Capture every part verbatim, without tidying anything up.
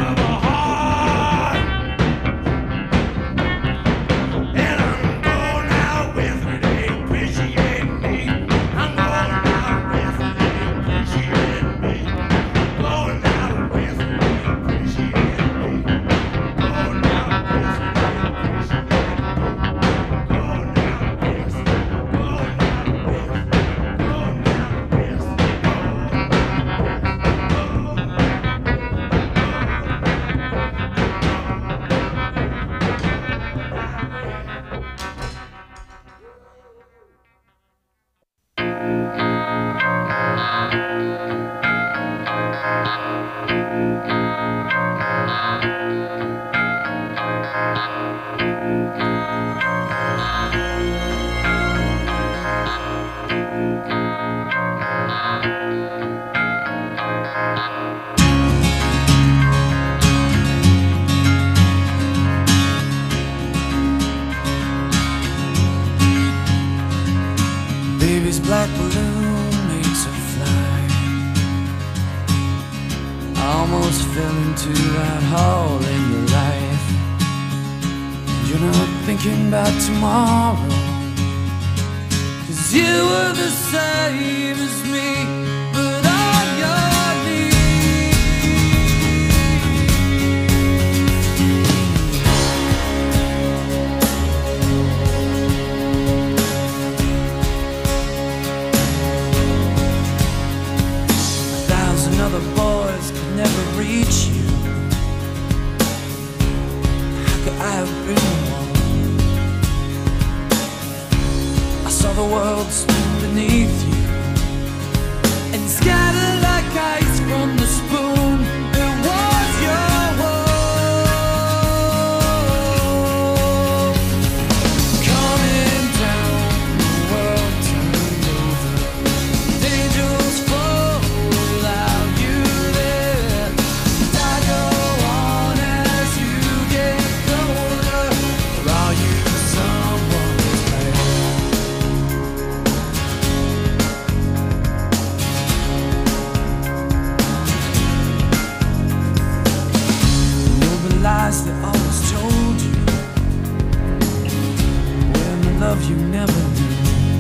black balloon makes her fly. I almost fell into that hole in your life. You're not thinking about tomorrow, 'cause you were the same as me, but on your knees. A thousand other boys could never reach you. How could I have been one? I saw the world spin beneath you and scatter like ice from the spoon. It was your world. Coming down, the world turned over. Angels fall without you there. And I go on as you get colder. Or are you someone's man? Lies they always told you, when the love you never knew.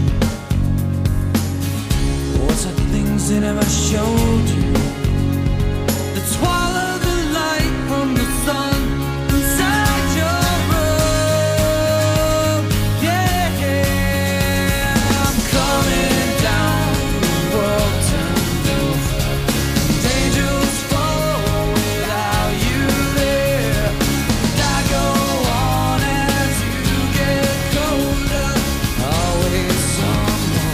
What's the things they never showed you that swallow the light from the sun inside your room? Yeah, I'm coming down, the world turned over. And angels fall without you there. I go on as you get colder. Always someone.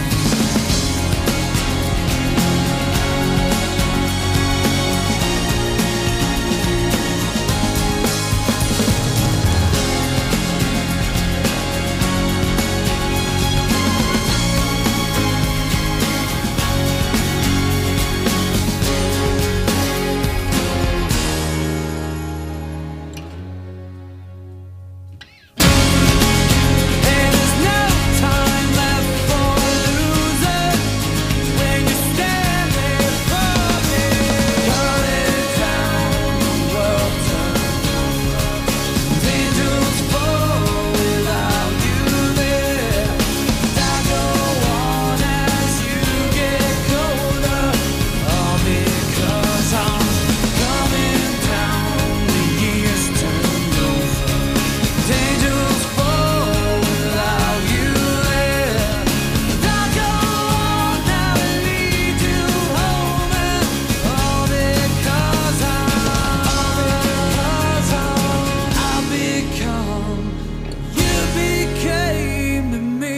And there's no time left for losing when you stand there for me. Coming down, the world turned over. Angels fall without you there. I go on as you get colder. All because I'm coming down, the years turned over. Angels fall without you there. I go on now and lead you home, and all because I'm, I become, you became to me.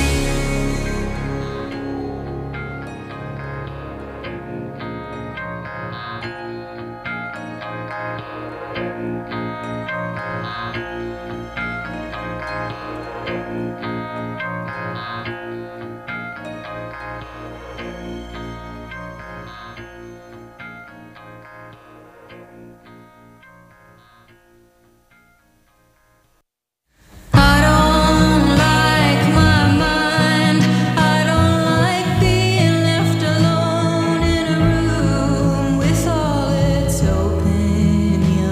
I don't like my mind. I don't like being left alone in a room with all its opinions.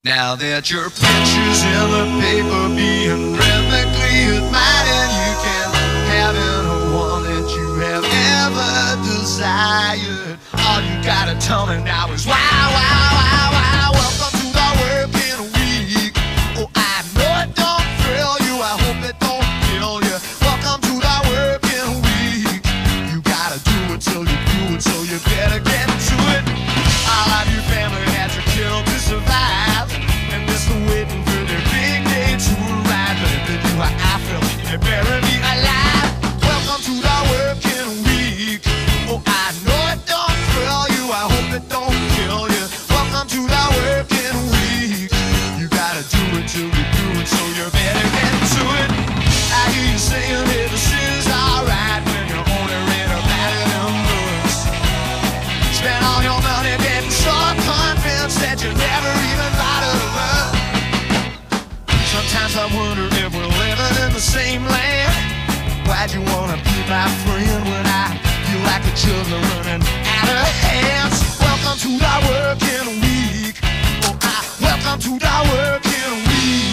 Now that your picture's in the paper being rhythmically admired, and you can have any one that you have ever desired. All you gotta tell me now is wow, wow, wow, wow. Welcome to the working week. Oh, I know it don't thrill you, I hope it don't kill you. Welcome to the working week. You gotta do it till you do it, so you better get to it. All of your family had to kill to survive, and they're still waiting for their big day to arrive. But if they do how I feel, they bury me alive. Welcome to the working week. Oh, I know it don't thrill you, I hope it don't kill you. Welcome to the working week. You gotta do it till you do it, so you better get to it. I hear you saying hey, this is alright when you only read about it in books. Spend all your money getting so convinced that you never even bothered to learn. Sometimes I wonder if we're living in the same land. Why'd you wanna be my friend when I feel like the children running out of hands? Welcome to the working week. Oh, I welcome to the working week.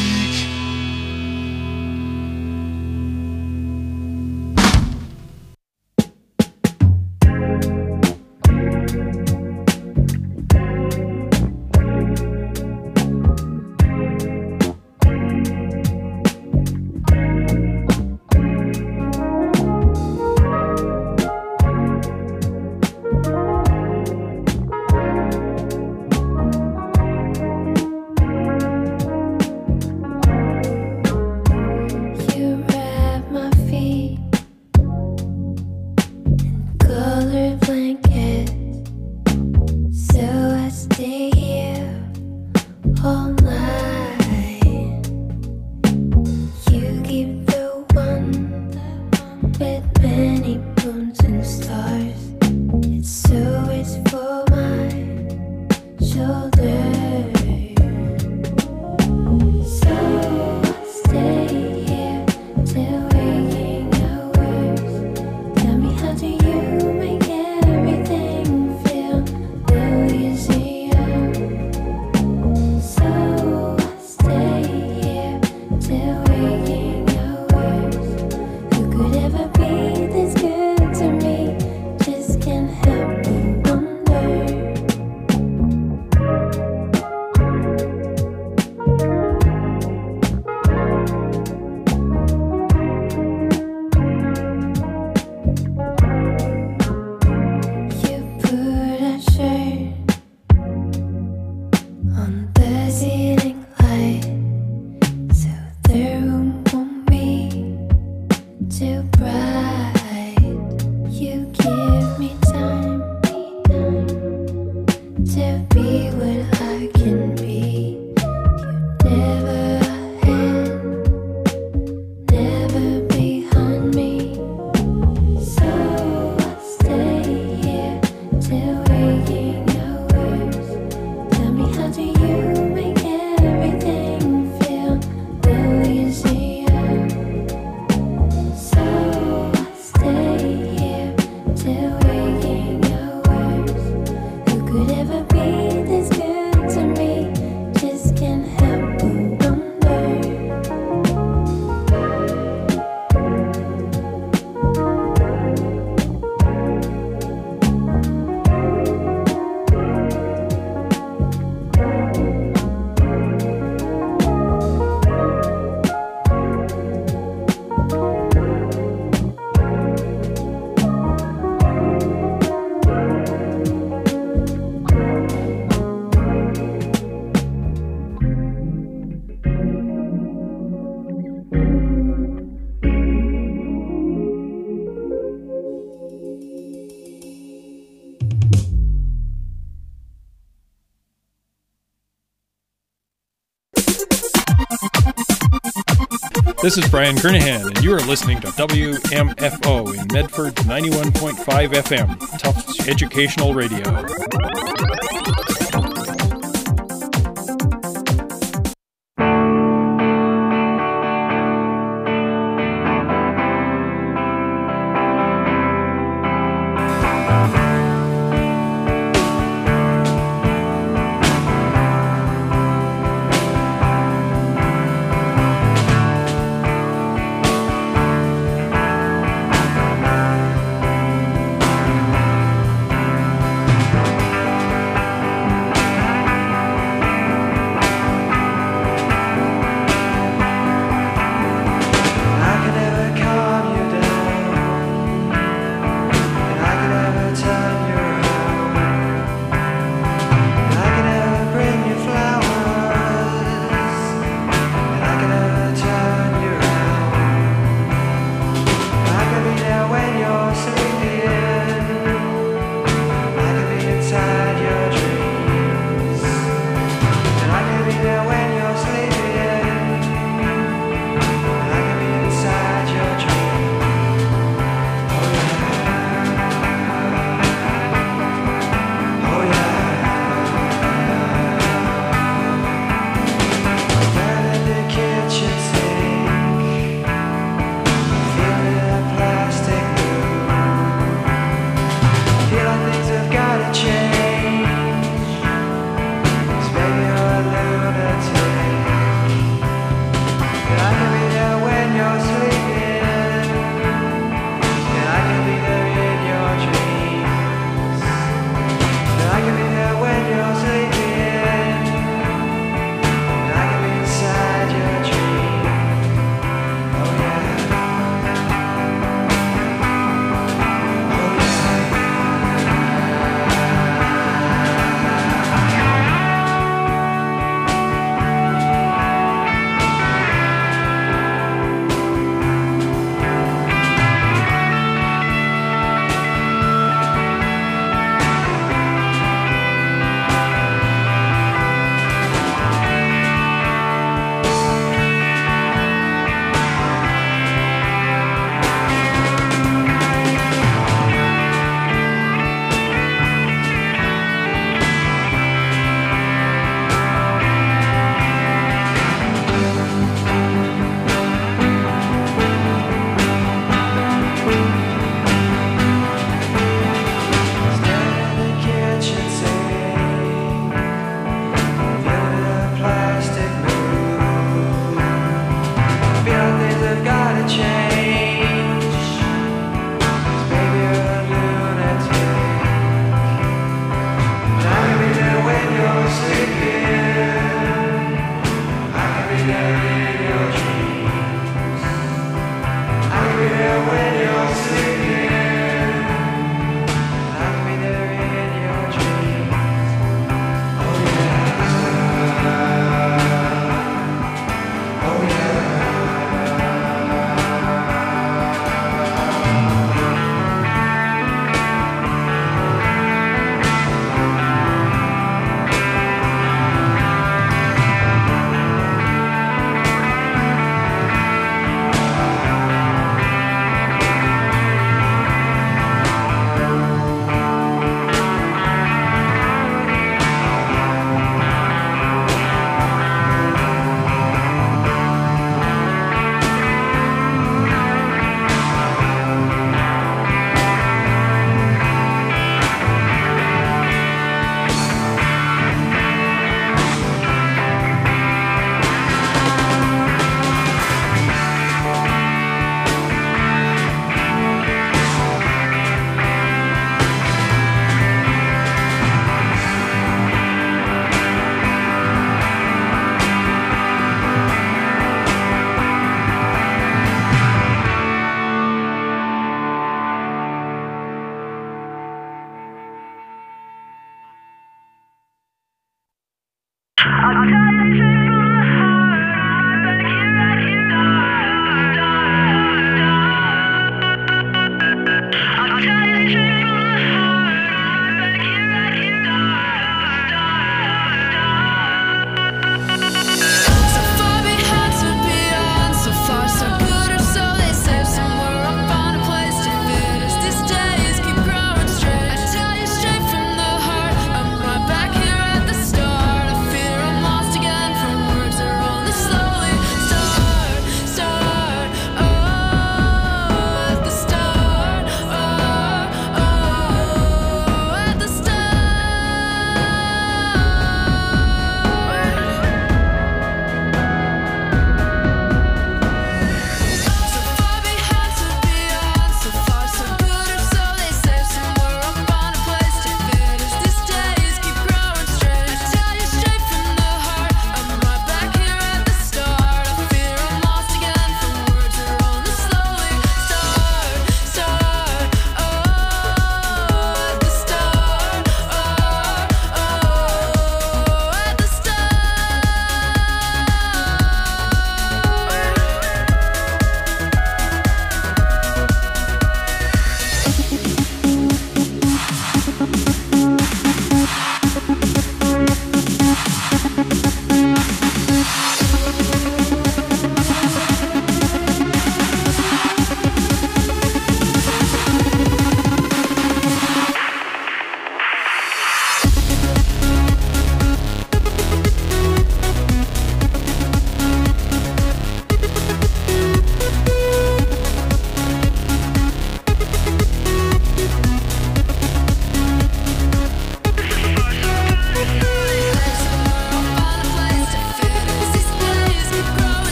This is Brian Kernahan, and you are listening to W M F O in Medford ninety-one point five F M, Tufts Educational Radio.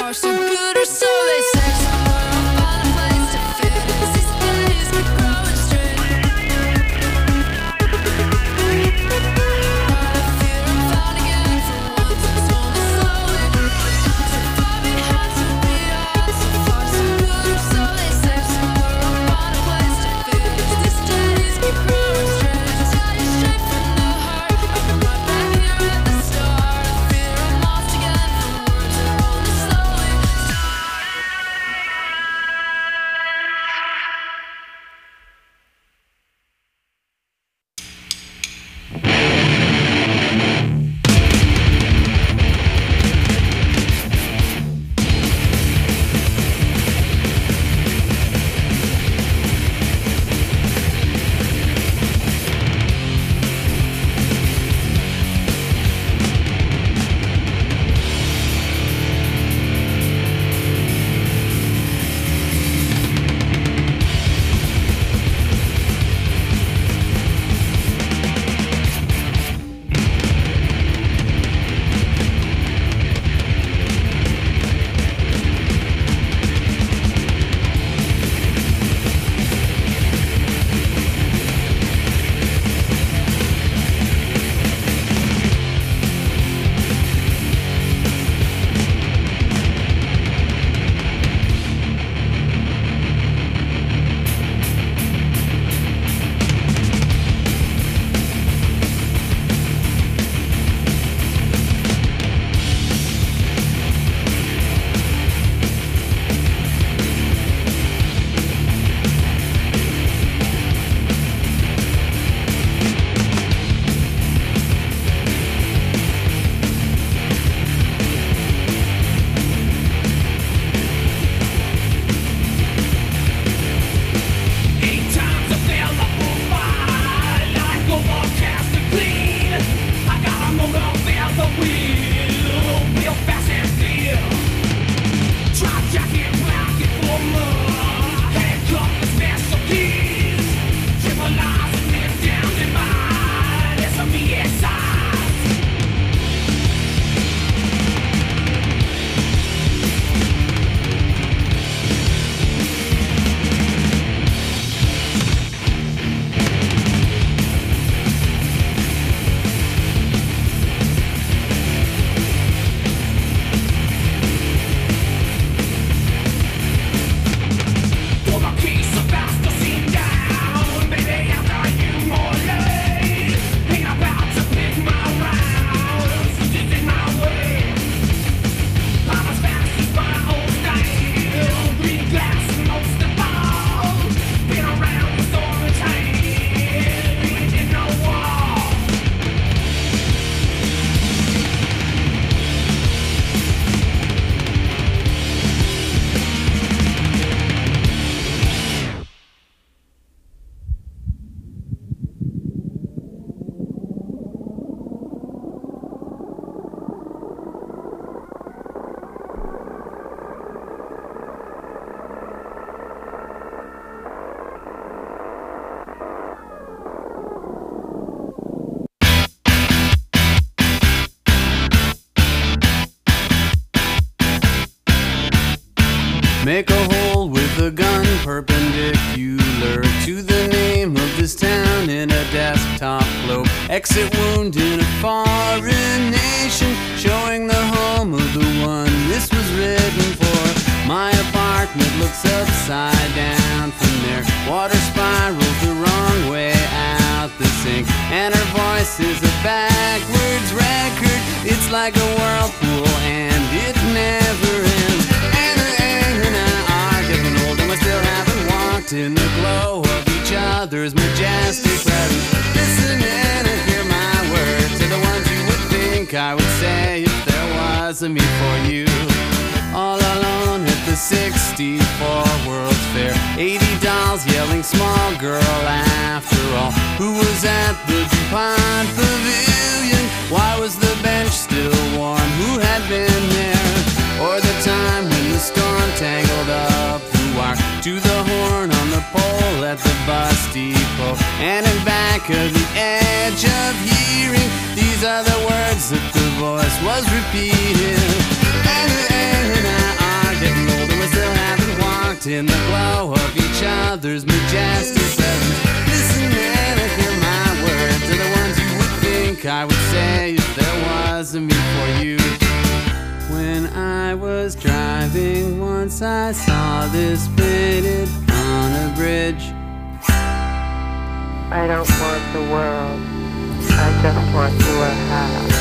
far, so good, or so they say. Somewhere I'll find a place to fit. As these days keep growing straight. I fear I'm found again for once. It's only slowly. So far behind, so beyond. So far, so good, or so they say. Somewhere I'll find a place to fit. As these days keep growing straight. I tell you straight from the heart. I'm right back here at the start. I fear I'm lost again for words that only slowly. Eight times I fell off a fire, like a wall cast to clean. I got a motor without the wheel, real fast and feel. Drop jacket, pocket for more, handcuff and special keys. Triple eyes and live down in mine, it's a me inside. Pull my keys so fast to sit down, baby, I'll tell you more late. Ain't about to pick my rounds, this is my way. I'm as fast as my old style, green glass most of all. Been around the storm and chain, ain't in no wall. Make a hole with a gun perpendicular to the name of this town in a desktop globe. Exit wound in a foreign nation, showing the home of the one this was written for. My apartment looks upside down from there. Water spirals the wrong way out the sink, and her voice is a backwards record. It's like a whirlpool and it never ends. And, and, and I are getting old and we still haven't walked in the glow of each other's majestic presence. Listen in and hear my words to the ones you would think I would say if there was a me for you. All alone at the sixty-four World's Fair, eighty dolls yelling small girl after all. Who was at the DuPont Pavilion? Why was the bench still warm? Who had been there? Or the time when the storm tangled up the wire to the horn on the pole at the bus depot. And in back of the edge of hearing, these are the words that the voice was repeating. And, and I When I was driving once, I saw this painted on a bridge. I don't want the world, I just want your house.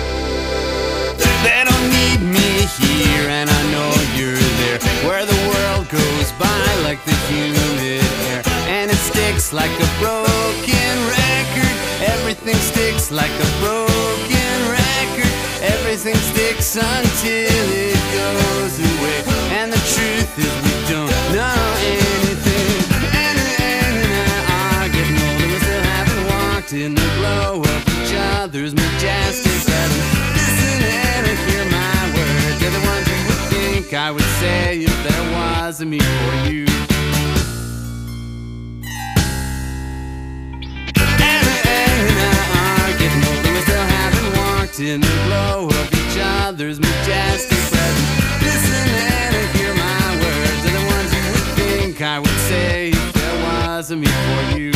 They don't need me here, and I know you're there, where the world goes by like the humid air, and it sticks like a broken record. Everything sticks like a broken record. Everything sticks until it goes away, and the truth is we don't know anything. And, and, and I are getting older, we still haven't walked in the glow of each other's majestic presence. Listen and hear my words, they're the ones you would think I would say if there was a me for you. And, and I are getting older, we still haven't walked in the glow of each other's majestic presence. Listen and hear my words, they're the ones you would think I would say if there was a me for you.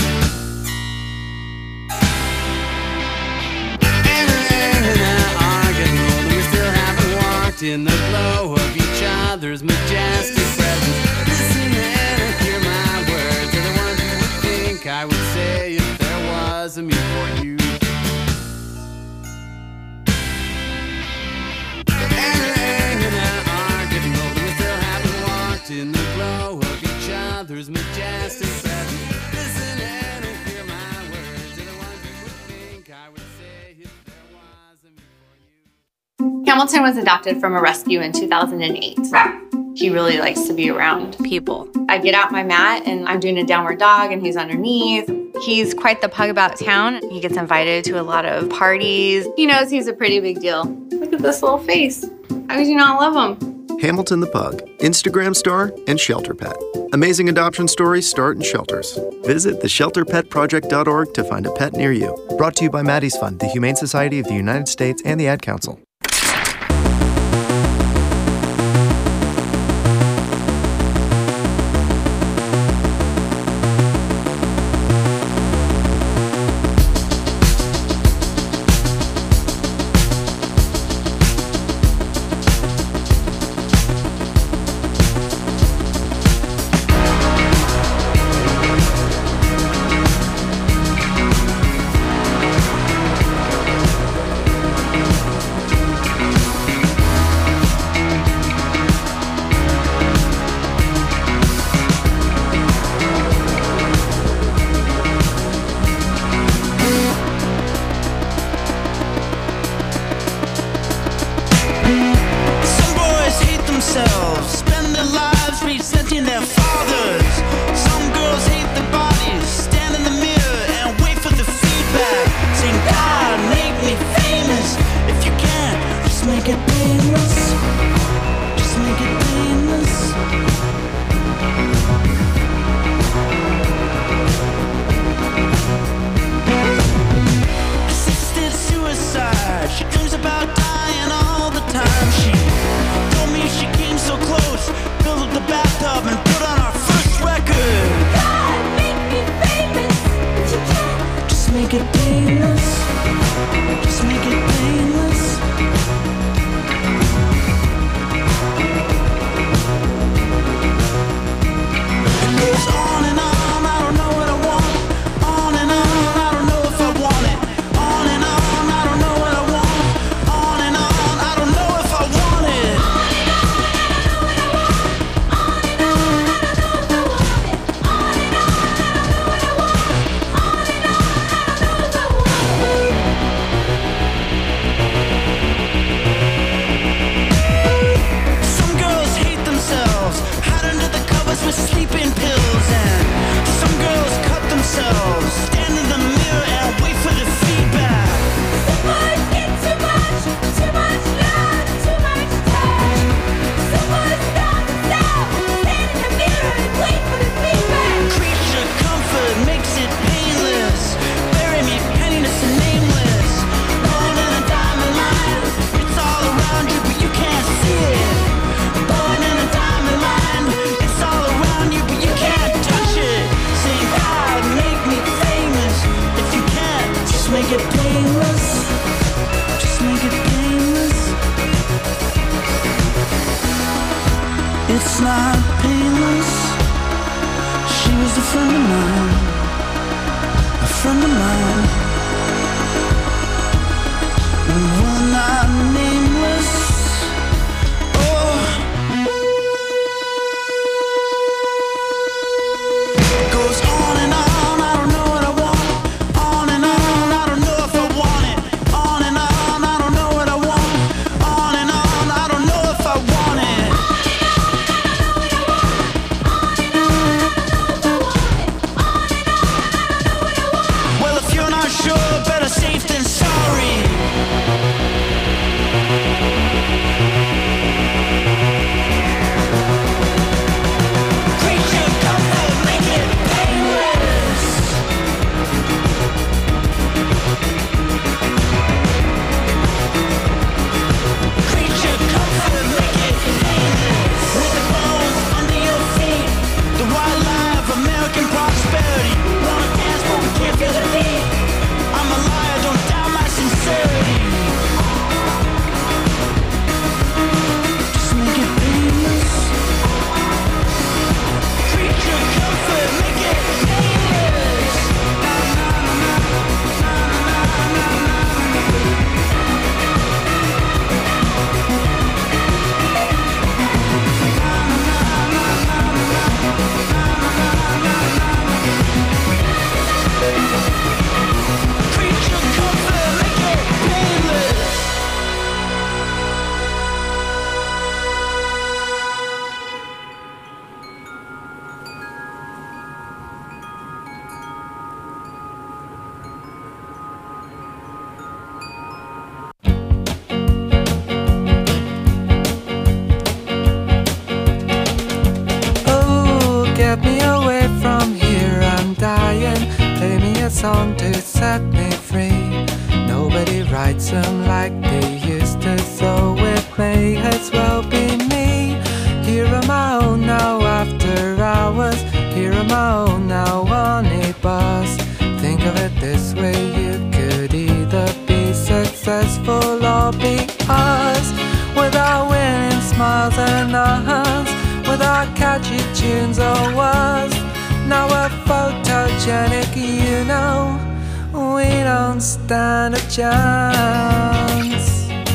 In the glow of each other's majestic presence. Listen and hear my words, they're the ones you would think I would say if there was a me for you. And I are getting older, we still haven't walked in the glow of each other's majestic presence. Listen and hear my words, they're the ones you would think I would say if there was a me for you. Hamilton was adopted from a rescue in two thousand eight. He really likes to be around people. I get out my mat and I'm doing a downward dog and he's underneath. He's quite the pug about town. He gets invited to a lot of parties. He knows he's a pretty big deal. Look at this little face. How could you not love him? Hamilton the Pug, Instagram star and shelter pet. Amazing adoption stories start in shelters. Visit the shelter pet project dot org to find a pet near you. Brought to you by Maddie's Fund, the Humane Society of the United States, and the Ad Council. was not painless. She was a friend of mine, a friend of mine. We were not nameless. Oh, goes on and on. I don't know what I want. On and on. I don't know if I want it. On and on. I don't know what I want. On and on. I don't know if I want it. Well, if you're not sure, better safe than sorry. Creature comfort, make it painless. Creature comfort, make it painless. With the bones under your feet, the wildlife, American prosperity. Wanna dance but we can't feel the beat. I'm a liar, don't doubt my sincerity. Just make it painless. Creature comfort, make it painless. Creature comfort, make it painless. Oh, get me away from here, I'm dying. Play me a song to set me free. Nobody writes them like they used to, so it may as well be me. Here on my own now after hours. Here on my own now on a bus. Think of it this way, you could either be successful or be us. Without winning smiles and hugs, without catchy tunes or words. Now we're photogenic, you know, we don't stand a chance.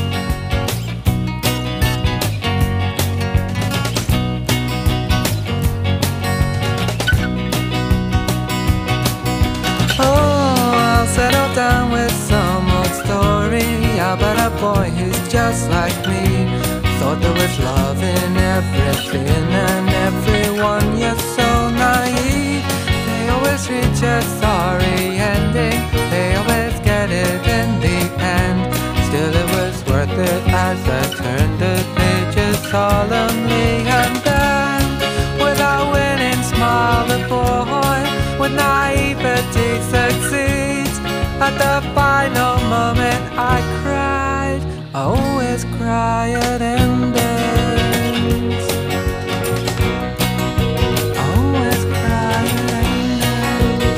Oh, I'll settle down with some old story about a boy who's just like me. Thought there was love in everything and everyone, you're so naive. They always reach a sorry ending, they always get it in the end. Still it was worth it as I turned the pages solemnly. And then, without winning smile, the boy with naivety succeeds. At the final moment I cried, I always cry at endings. I always cry at endings.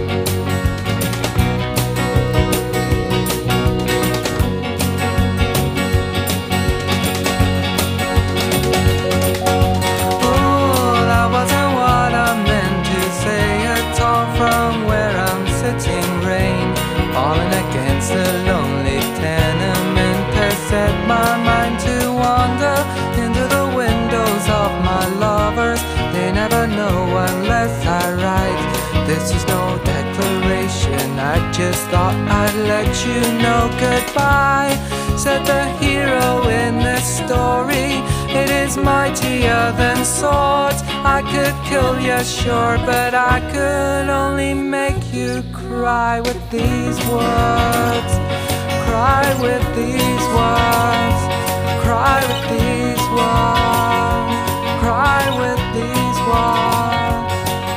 Oh, that wasn't what I meant to say at all. From where I'm sitting, rain falling against the lonely tenement has set my mind to wander into the windows of my lovers. They never know unless I write. This is no declaration, I just thought I'd let you know goodbye. Said the hero in this story, it is mightier than swords. I could kill you, sure, but I could only make you cry with these words. Cry with these words. Cry with these words. Cry with these words.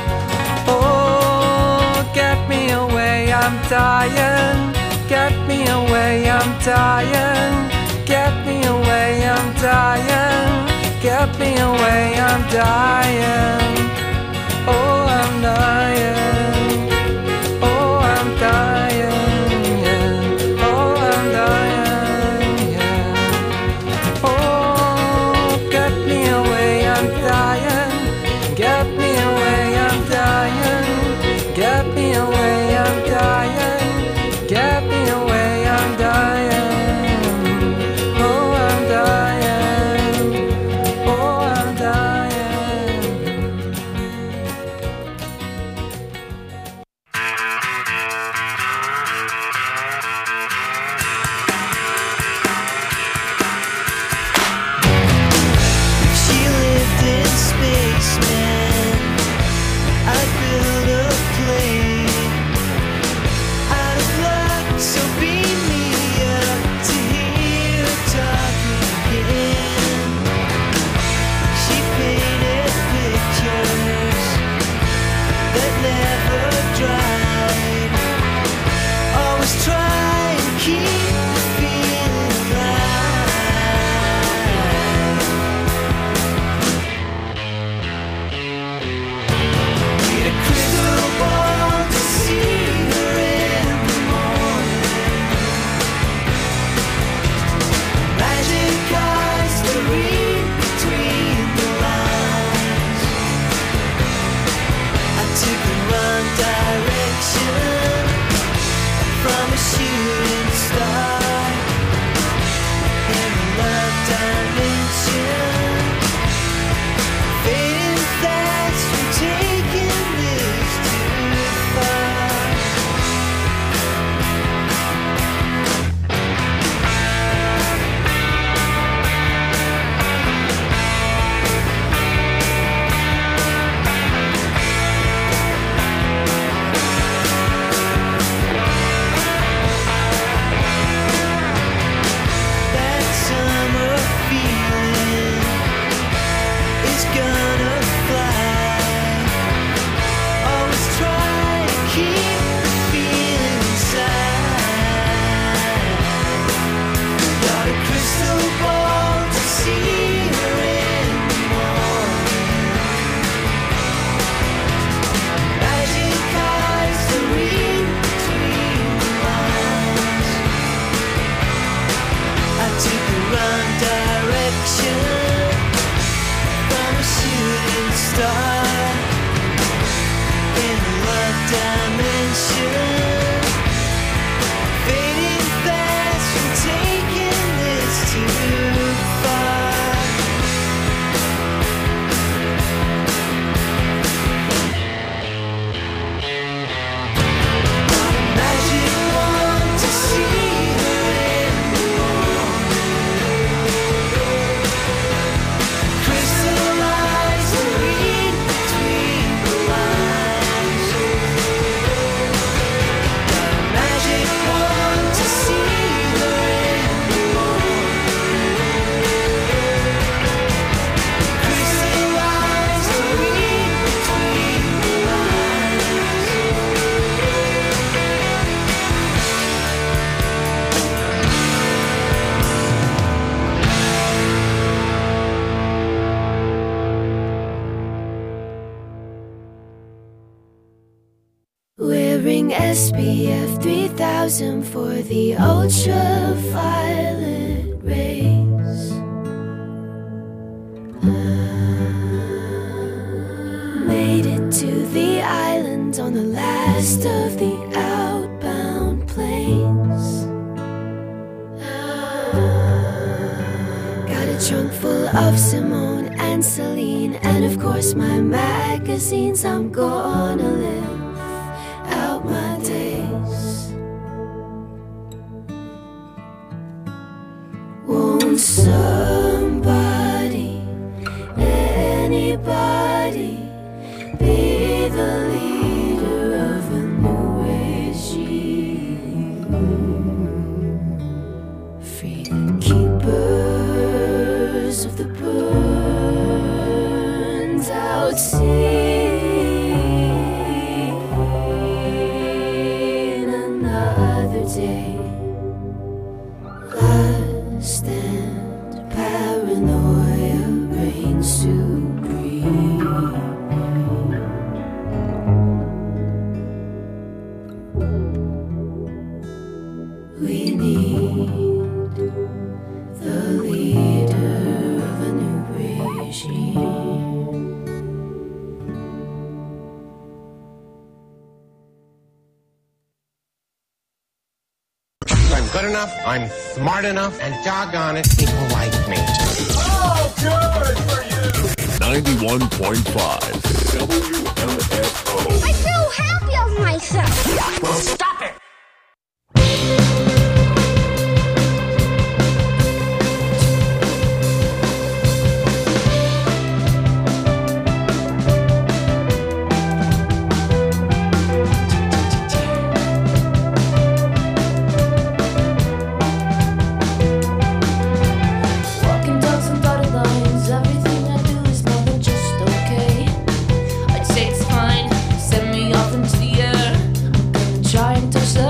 Oh, get me away, I'm dying. Get me away, I'm dying. Get me away, I'm dying. Get me away, I'm dying. Oh, I'm dying. Oh, I'm dying, yeah. Oh, I'm dying, yeah. Oh, get me away, I'm dying. from a shooting star in what dimension? Fading fast from taking this too far. Not a magic wand to see her anymore. Crystallize to read between the lines. Not a magic wand to see her anymore. Crystallize to read between the lines. Wearing S P F three thousand for the ultraviolet rays. Made it to the island on the last of the outbound planes. Got a trunk full of Simone and Celine, and of course my magazines. I'm gonna live out my days. Won't somebody, anybody, be the leader of a new regime? Free the keepers of the burned out sea. Another day, lust and paranoia reign supreme. We need the leader of a new regime. I'm good enough, I'm smart enough, and doggone it, people like me. Oh, good for you! ninety-one point five W M F O. I feel happy of myself. Well, stop it! Walking down some dotted lines, everything I do is more than just okay. I'd say it's fine, send me off into the air. I'm gonna try and touch the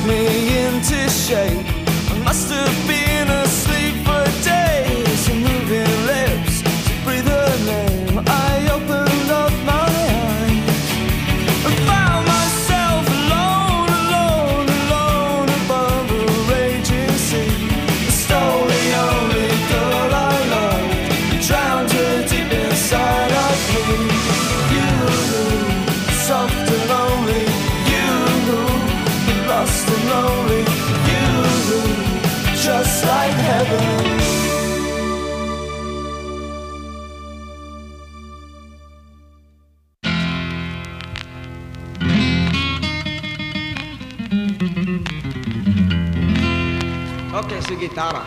me into shape. I must have been asleep for days. Your moving lips to breathe her name. I opened up my eyes and found myself alone, alone, alone above a raging sea. Stole the only girl I loved, drowned her deep inside of me. You, soft and lonely, you, lost and lonely, you, just like heaven. Okay, su guitarra.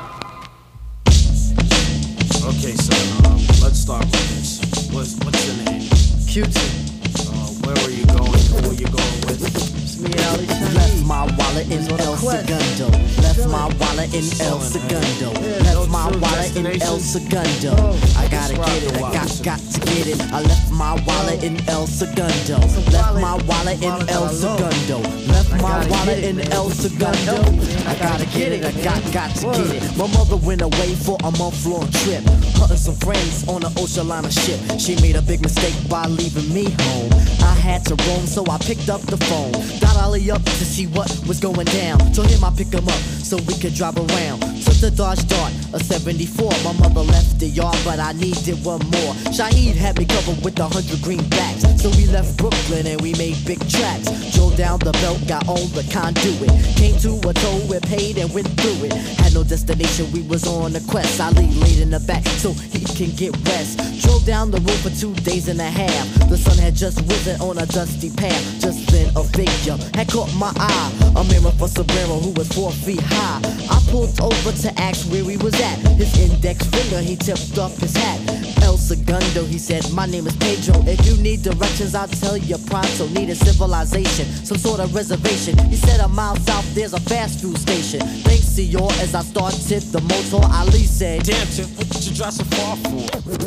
Okay, so um, let's start with this. What's, what's your name? Q-Tip. Uh, where were you going? Who were you going with? It's me, Ali Shaheed. Left my wallet in El Segundo. Left my wallet in El Segundo. Left my wallet in El Segundo. I gotta get it, I got, got to get it. I left my wallet in El Segundo. Left my wallet in El Segundo. Left my wallet in El Segundo. I gotta get it, I got, got to get it. My mother went away for a month-long trip, hunting some friends on an ocean liner ship. She made a big mistake by leaving me home. I had to roam, so I picked up the phone. Got Ali up to see what was going down. Told him I'd pick him up so we could drive around. Took the Dodge Dart, a seventy-four. My mother left the yard, but I needed one more. Shaheed had me covered with a hundred greenbacks. So we left Brooklyn and we made big tracks. Drove down the belt, got on the conduit. Came to a toll, we paid and went through it. Had no destination, we was on a quest. Ali laid in the back so he can get rest. Drove down the road for two days and a half. The sun had just risen on a dusty path. Just then a figure had caught my eye. A mirror for Sombrero who was four feet high. I pulled over to ask where he was at. His index finger, he tipped up his hat. El Segundo, he said, my name is Pedro. If you need directions, I'll tell you pronto. Need a civilization, some sort of reservation. He said a mile south, there's a fast food station. Thanks, senor, as I started the motor, Ali said, damn, Tip, what did you drive so far for?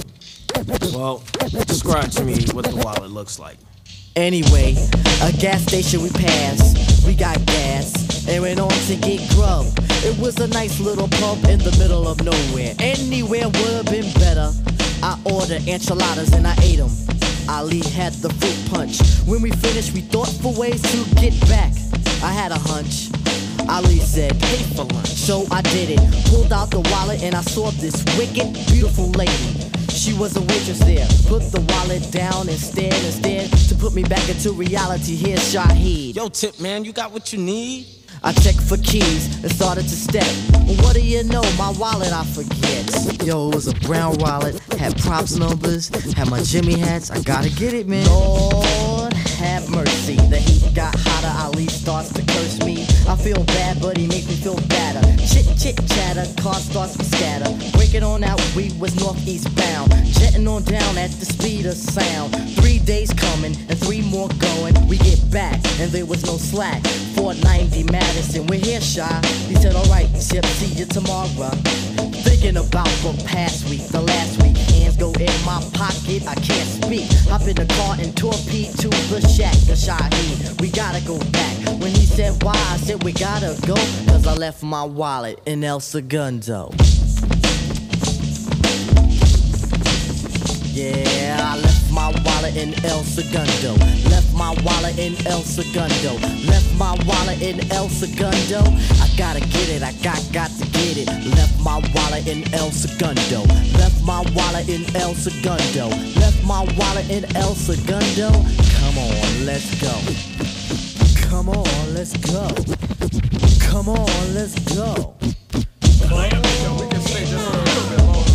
Well, describe to me what the wallet looks like. Anyway, a gas station we passed. We got gas and went on to get grub. It was a nice little pub in the middle of nowhere. Anywhere would have been better. I ordered enchiladas and I ate them. Ali had the fruit punch. When we finished, we thought for ways to get back. I had a hunch. Ali said, pay for lunch. So I did it. Pulled out the wallet and I saw this wicked, beautiful lady. She was a waitress there. Put the wallet down and stared and stared to put me back into reality. Here's Shaheed. Yo, Tip, man, you got what you need? I checked for keys and started to step. What do you know? My wallet I forget. Yo, it was a brown wallet, had props numbers, had my Jimmy hats. I gotta get it, man. Lord have mercy. The heat got hotter. Ali starts to curse me. I feel bad, but he makes me feel better. Chit chit chatter, car starts to scatter. Breaking on out, we was northeast bound. Jetting on down at the speed of sound. Three days coming and three more going. We get back and there was no slack. four ninety Madison, we're here, Shy. He said, alright, Chip, see you tomorrow. Thinking about the past week, the last week. Hands go in my pocket, I can't speak. Hop in the car and torpedo to the shack. The Shaheed, we gotta go back. When he said why, I said we gotta go. Cause I left my wallet in El Segundo. Yeah, I left my wallet in El Segundo. Left my wallet in El Segundo. Left my wallet in El Segundo. I gotta get it, I got, got to get it. Left my wallet in El Segundo. Left my wallet in El Segundo. Left my wallet in El Segundo. Come on, let's go. Come on, let's go. Come on, let's go. We can stay just for a little bit longer.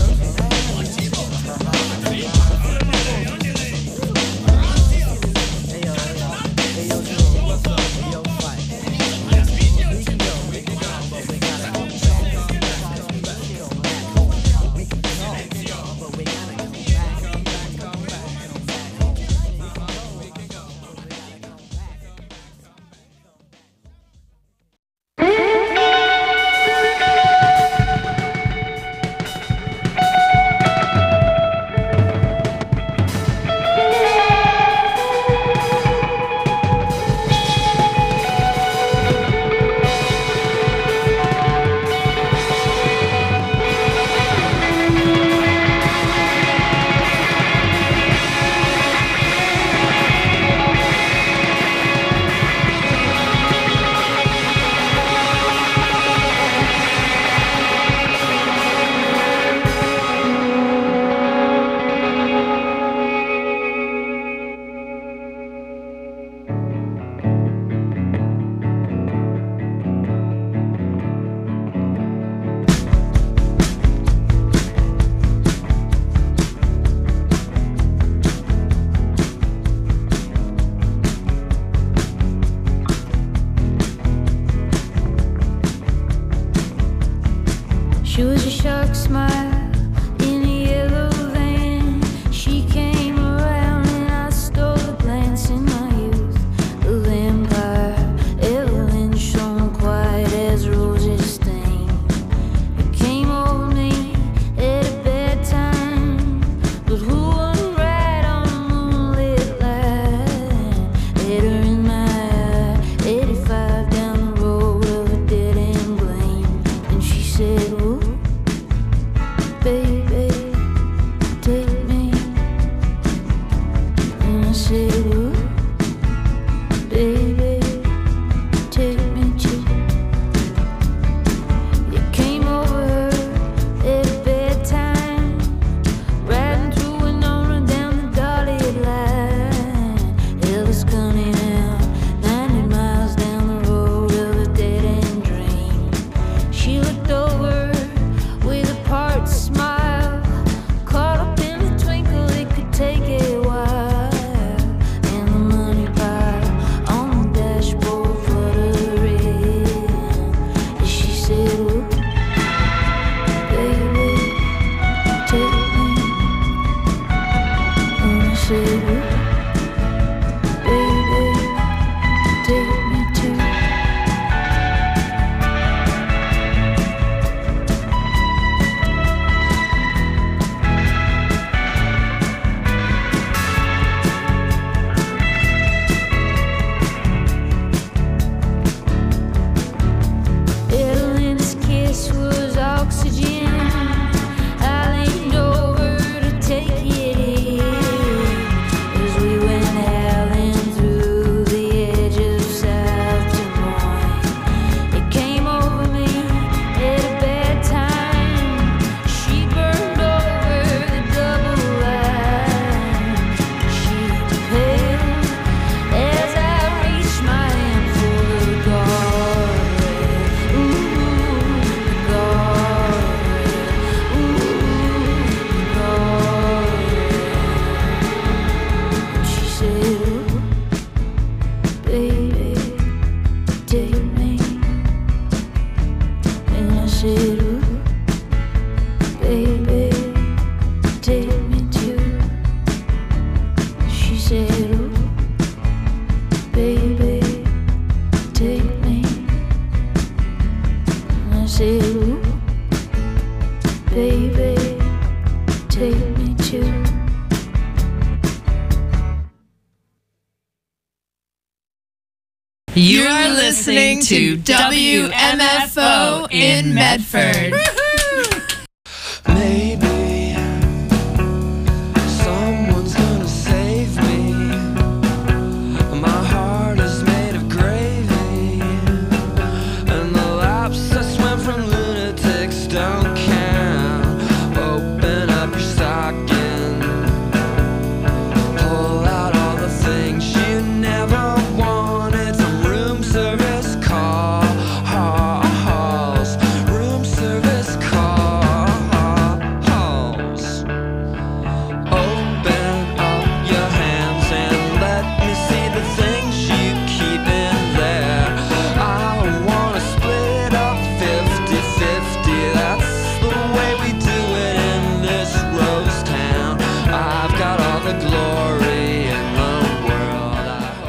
You are listening to W M F O in Medford. Maybe